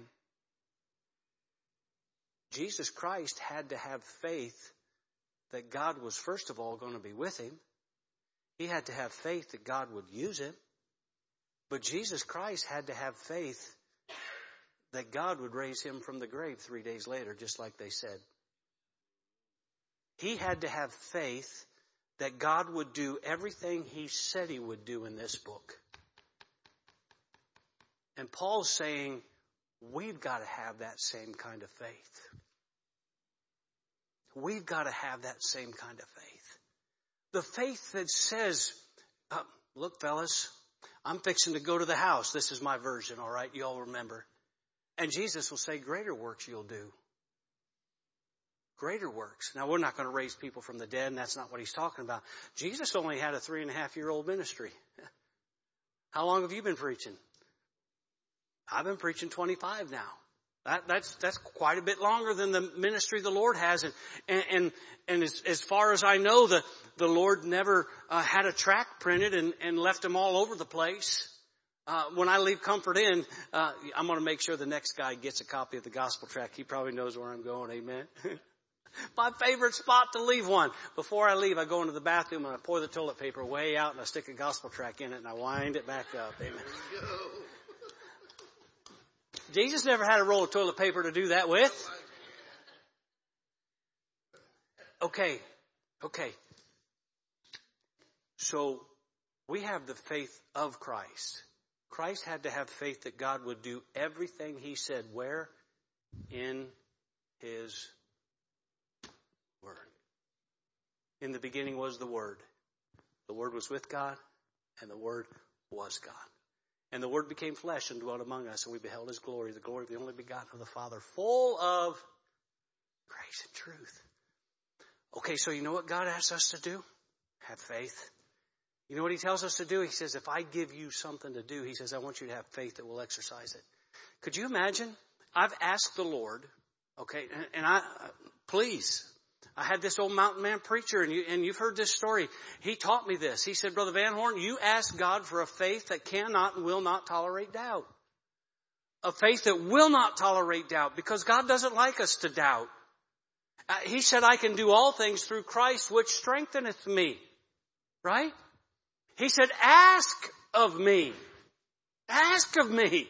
Jesus Christ had to have faith that God was first of all going to be with him. He had to have faith that God would use him. But Jesus Christ had to have faith that God would raise him from the grave 3 days later, just like they said. He had to have faith that God would do everything he said he would do in this book. And Paul's saying, we've got to have that same kind of faith. We've got to have that same kind of faith. The faith that says, look, fellas, I'm fixing to go to the house. This is my version, all right? You all remember. And Jesus will say, greater works you'll do. Greater works. Now, we're not going to raise people from the dead, and that's not what he's talking about. Jesus only had a 3.5-year-old ministry. How long have you been preaching? I've been preaching 25 now. That's quite a bit longer than the ministry the Lord has. And as far as I know, the Lord never had a tract printed and left them all over the place. When I leave Comfort Inn, I'm going to make sure the next guy gets a copy of the gospel tract. He probably knows where I'm going. Amen. My favorite spot to leave one. Before I leave, I go into the bathroom and I pour the toilet paper way out and I stick a gospel tract in it and I wind it back up. Amen. Jesus never had a roll of toilet paper to do that with. Okay. So we have the faith of Christ. Christ had to have faith that God would do everything he said. Where? In his word. In the beginning was the Word. The Word was with God, and the Word was God. And the Word became flesh and dwelt among us, and we beheld his glory, the glory of the only begotten of the Father, full of grace and truth. Okay, so you know what God asks us to do? Have faith. You know what he tells us to do? He says, if I give you something to do, he says, I want you to have faith that will exercise it. Could you imagine? I've asked the Lord, okay, and please, I had this old mountain man preacher, and you've heard this story. He taught me this. He said, Brother Van Horn, you ask God for a faith that cannot and will not tolerate doubt. A faith that will not tolerate doubt, because God doesn't like us to doubt. He said, I can do all things through Christ, which strengtheneth me. Right? He said, ask of me. Ask of me.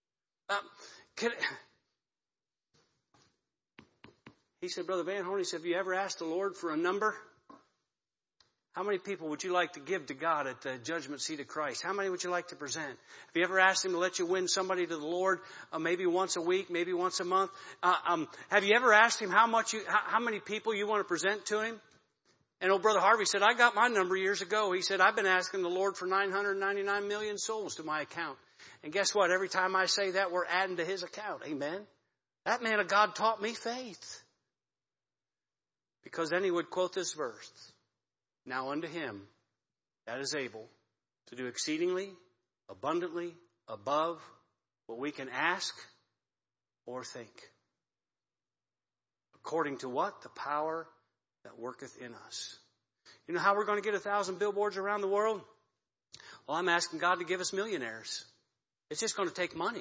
He said, Brother Van Horn, he said, have you ever asked the Lord for a number? How many people would you like to give to God at the judgment seat of Christ? How many would you like to present? Have you ever asked him to let you win somebody to the Lord, maybe once a week, maybe once a month? Have you ever asked him how many people you want to present to him? And old Brother Harvey said, I got my number years ago. He said, I've been asking the Lord for 999 million souls to my account. And guess what? Every time I say that, we're adding to his account. Amen. That man of God taught me faith. Because then he would quote this verse. Now unto him that is able to do exceedingly, abundantly, above what we can ask or think. According to what? The power that worketh in us. You know how we're going to get 1,000 billboards around the world? Well, I'm asking God to give us millionaires. It's just going to take money.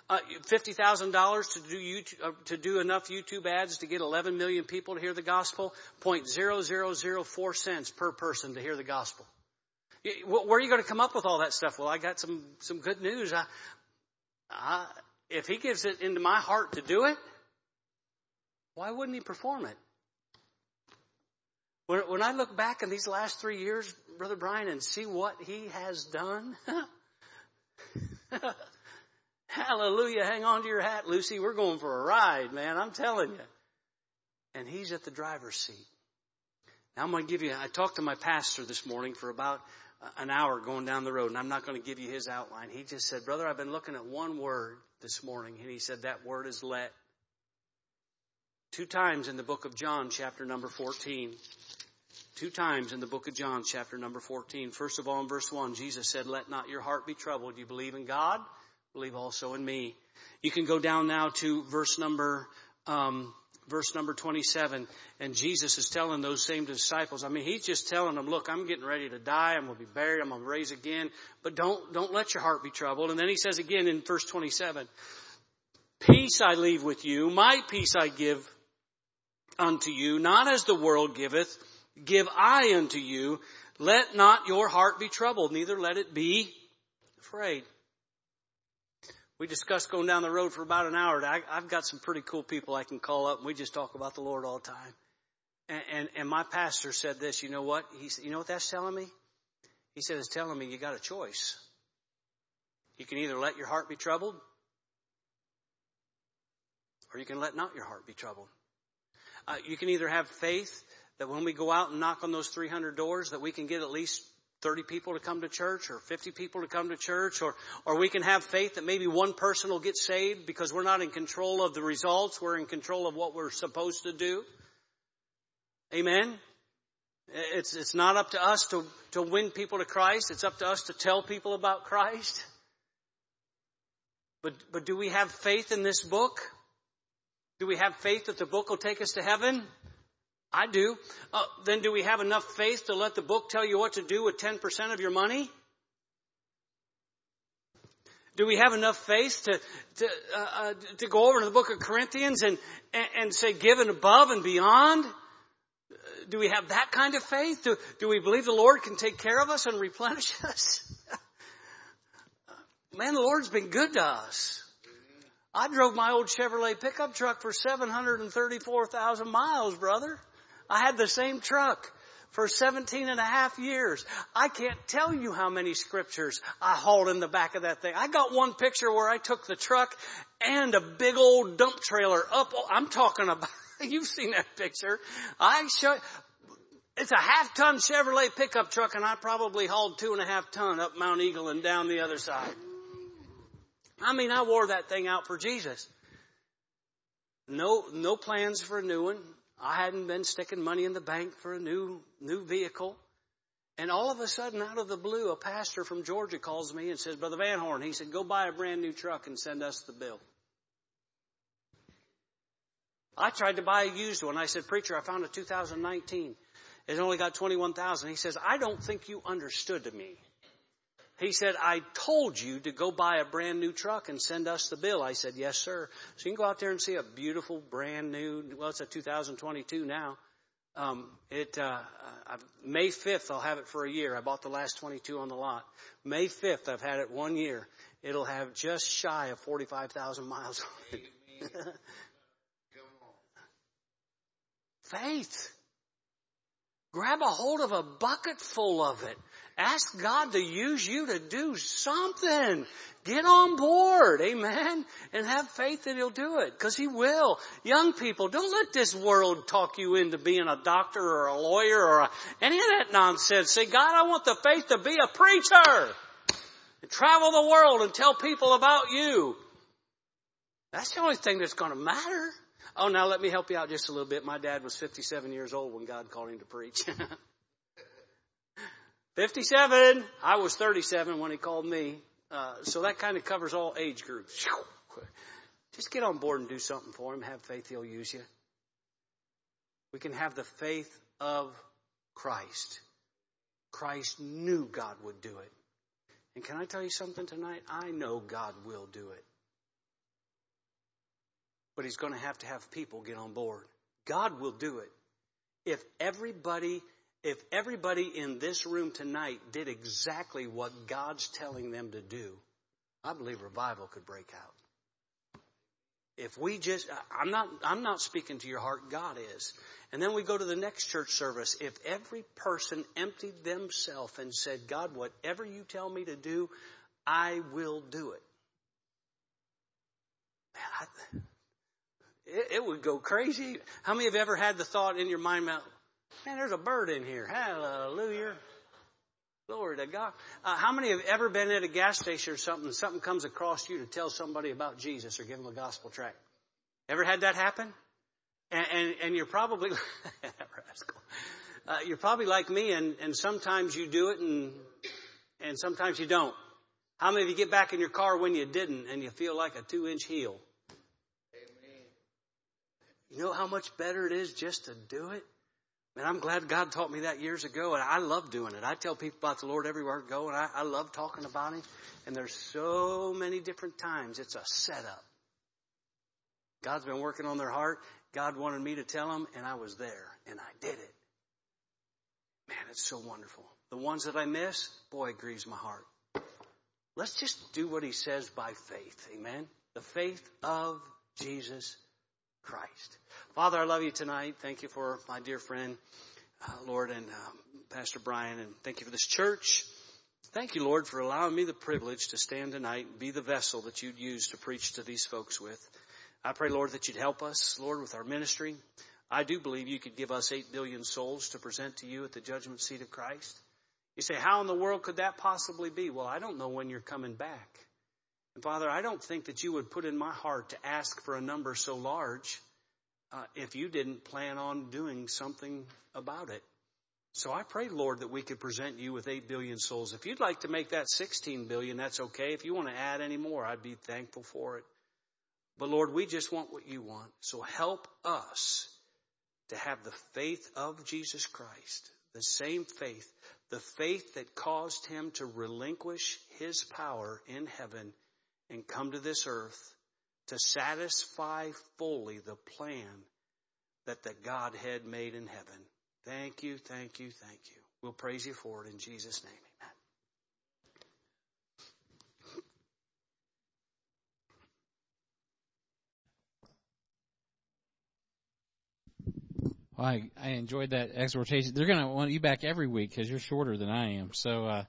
$50,000 to do enough YouTube ads to get 11 million people to hear the gospel. 0.0004 cents per person to hear the gospel. Where are you going to come up with all that stuff? Well, I got some good news. If he gives it into my heart to do it, why wouldn't he perform it? When I look back in these last 3 years, Brother Brian, and see what he has done. Hallelujah. Hang on to your hat, Lucy. We're going for a ride, man. I'm telling you. And he's at the driver's seat. Now I'm going to give you, I talked to my pastor this morning for about an hour going down the road, and I'm not going to give you his outline. He just said, Brother, I've been looking at one word this morning, and he said that word is let. 2 times in the book of John, chapter number 14. 2 times in the book of John, chapter number 14. First of all, in verse 1, Jesus said, let not your heart be troubled. You believe in God, believe also in me. You can go down now to verse number 27. And Jesus is telling those same disciples, he's just telling them, look, I'm getting ready to die. I'm going to be buried. I'm going to raise again. But don't let your heart be troubled. And then he says again in verse 27, peace I leave with you. My peace I give unto you. Not as the world giveth, give I unto you. Let not your heart be troubled, neither let it be afraid. We discussed going down the road for about an hour. I've got some pretty cool people I can call up, and we just talk about the Lord all the time. And my pastor said this, you know what? He said, you know what that's telling me? He said, it's telling me you got a choice. You can either let your heart be troubled, or you can let not your heart be troubled. You can either have faith that when we go out and knock on those 300 doors that we can get at least 30 people to come to church or 50 people to come to church, or we can have faith that maybe one person will get saved because we're not in control of the results. We're in control of what we're supposed to do. Amen. It's not up to us to win people to Christ. It's up to us to tell people about Christ. But do we have faith in this book? Do we have faith that the book will take us to heaven? I do. Then do we have enough faith to let the book tell you what to do with 10% of your money? Do we have enough faith to go over to the book of Corinthians and say give and above and beyond? Do we have that kind of faith? Do we believe the Lord can take care of us and replenish us? Man, the Lord's been good to us. I drove my old Chevrolet pickup truck for 734,000 miles, brother. I had the same truck for 17 and a half years. I can't tell you how many scriptures I hauled in the back of that thing. I got one picture where I took the truck and a big old dump trailer up. I'm talking about, you've seen that picture. It's a half-ton Chevrolet pickup truck, and I probably hauled 2.5 ton up Mount Eagle and down the other side. I mean, I wore that thing out for Jesus. No plans for a new one. I hadn't been sticking money in the bank for a new vehicle. And all of a sudden, out of the blue, a pastor from Georgia calls me and says, Brother Van Horn, he said, go buy a brand new truck and send us the bill. I tried to buy a used one. I said, preacher, I found a 2019. It's only got 21,000. He says, I don't think you understood me. He said, I told you to go buy a brand new truck and send us the bill. I said, yes, sir. So you can go out there and see a beautiful brand new, well, it's a 2022 now. May 5th, I'll have it for a year. I bought the last 22 on the lot. May 5th, I've had it 1 year. It'll have just shy of 45,000 miles on it. Faith. Grab a hold of a bucket full of it. Ask God to use you to do something. Get on board, amen, and have faith that He'll do it, because He will. Young people, don't let this world talk you into being a doctor or a lawyer or any of that nonsense. Say, God, I want the faith to be a preacher. And travel the world and tell people about you. That's the only thing that's going to matter. Oh, now let me help you out just a little bit. My dad was 57 years old when God called him to preach. 57. I was 37 when He called me. So that kind of covers all age groups. Just get on board and do something for Him. Have faith He'll use you. We can have the faith of Christ. Christ knew God would do it. And can I tell you something tonight? I know God will do it. But He's going to have people get on board. God will do it. If everybody in this room tonight did exactly what God's telling them to do, I believe revival could break out. If we just, I'm not speaking to your heart, God is. And then we go to the next church service. If every person emptied themselves and said, God, whatever you tell me to do, I will do it. Man, it would go crazy. How many have ever had the thought in your mind, man, there's a bird in here. Hallelujah. Glory to God. How many have ever been at a gas station or something comes across you to tell somebody about Jesus or give them a gospel tract? Ever had that happen? And you're probably, you're probably like me, and sometimes you do it and sometimes you don't. How many of you get back in your car when you didn't and you feel like a 2-inch heel? You know how much better it is just to do it? Man, I'm glad God taught me that years ago, and I love doing it. I tell people about the Lord everywhere I go, and I love talking about Him. And there's so many different times it's a setup. God's been working on their heart. God wanted me to tell them, and I was there, and I did it. Man, it's so wonderful. The ones that I miss, boy, it grieves my heart. Let's just do what He says by faith. Amen? The faith of Jesus Christ. Father, I love You tonight. Thank You for my dear friend, Lord, and Pastor Brian, and thank You for this church. Thank You, Lord, for allowing me the privilege to stand tonight and be the vessel that You'd use to preach to these folks with. I pray, Lord, that You'd help us, Lord, with our ministry. I do believe You could give us 8 billion souls to present to You at the judgment seat of Christ. You say, how in the world could that possibly be? Well, I don't know when You're coming back. And Father, I don't think that You would put in my heart to ask for a number so large if You didn't plan on doing something about it. So I pray, Lord, that we could present You with 8 billion souls. If You'd like to make that 16 billion, that's okay. If You want to add any more, I'd be thankful for it. But Lord, we just want what You want. So help us to have the faith of Jesus Christ, the same faith, the faith that caused Him to relinquish His power in heaven and come to this earth to satisfy fully the plan that the Godhead made in heaven. Thank You, thank You, thank You. We'll praise You for it in Jesus' name. Amen. Well, I enjoyed that exhortation. They're going to want you back every week because you're shorter than I am. So,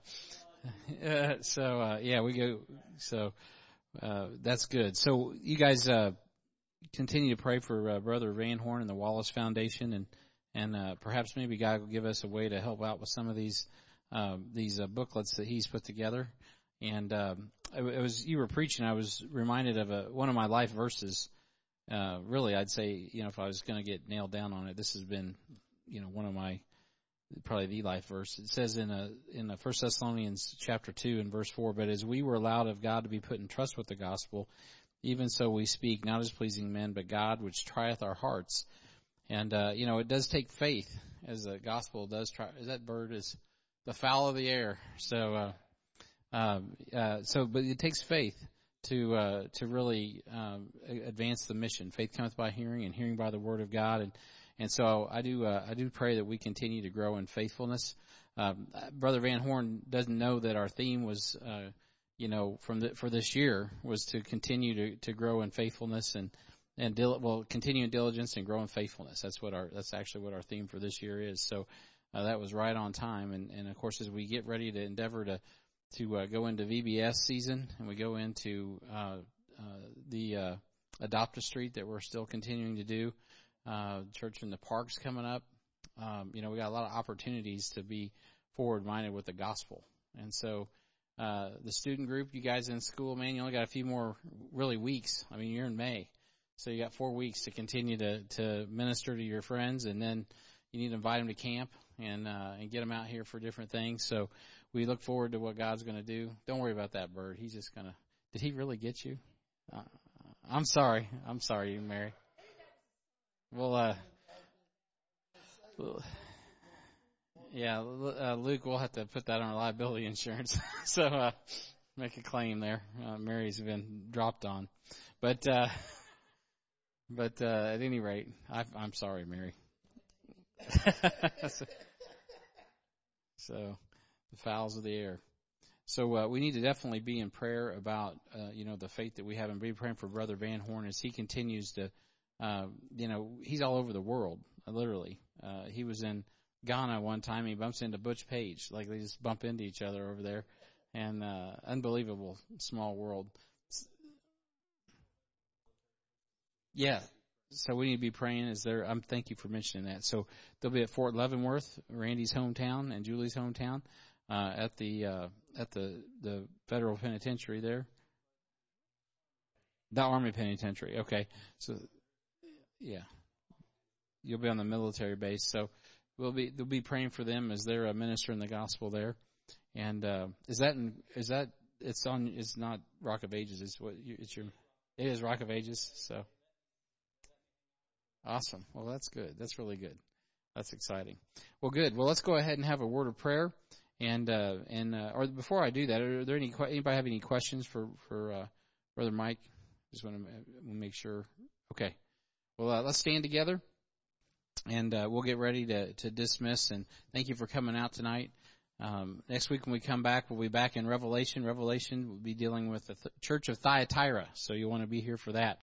yeah, we go. So, that's good. So you guys, continue to pray for, Brother Van Horn and the Wallace Foundation, and perhaps maybe God will give us a way to help out with some of these booklets that he's put together. And, it was, you were preaching, I was reminded of one of my life verses. Really, I'd say, if I was going to get nailed down on it, this has been, one of my, probably the life verse. It says in 1 Thessalonians chapter 2 and verse 4, but as we were allowed of God to be put in trust with the gospel, even so we speak, not as pleasing men, but God which trieth our hearts. And, it does take faith, as the gospel does try. That bird is the fowl of the air. So, but it takes faith to really advance the mission. Faith cometh by hearing, and hearing by the word of God. And so I do pray that we continue to grow in faithfulness. Brother Van Horn doesn't know that our theme was, for this year was to continue to grow in faithfulness and continue in diligence and grow in faithfulness. That's actually what our theme for this year is. So that was right on time. And of course, as we get ready to endeavor to go into VBS season, and we go into the Adopt a Street that we're still continuing to do, Church in the Parks coming up. We got a lot of opportunities to be forward-minded with the gospel. And so the student group, you guys in school, man, you only got a few more really weeks. I mean, you're in May, so you got 4 weeks to continue to minister to your friends, and then you need to invite them to camp and get them out here for different things. So we look forward to what God's going to do. Don't worry about that bird. He's just going to. Did he really get you? I'm sorry. I'm sorry, Mary. Well, yeah, Luke, we'll have to put that on our liability insurance. So make a claim there. Mary's been dropped on, but at any rate, I'm sorry, Mary. So the fowls of the air. So we need to definitely be in prayer about the faith that we have, and be praying for Brother Van Horn as he continues to. He's all over the world, literally. He was in Ghana one time. He bumps into Butch Page. Like, they just bump into each other over there. And unbelievable small world. Yeah. So we need to be praying. Thank you for mentioning that. So they'll be at Fort Leavenworth, Randy's hometown and Julie's hometown, at the federal penitentiary there. The Army Penitentiary. Okay. So, yeah. You'll be on the military base. So they'll be praying for them as they're ministering the gospel there. And it's not Rock of Ages. It is Rock of Ages. So awesome. Well, that's good. That's really good. That's exciting. Well, good. Well, let's go ahead and have a word of prayer. Or before I do that, are there anybody have any questions for Brother Mike? Just want to make sure. Okay. Well, let's stand together, and we'll get ready to dismiss. And thank you for coming out tonight. Next week when we come back, we'll be back in Revelation. Revelation will be dealing with the church of Thyatira, so you'll want to be here for that.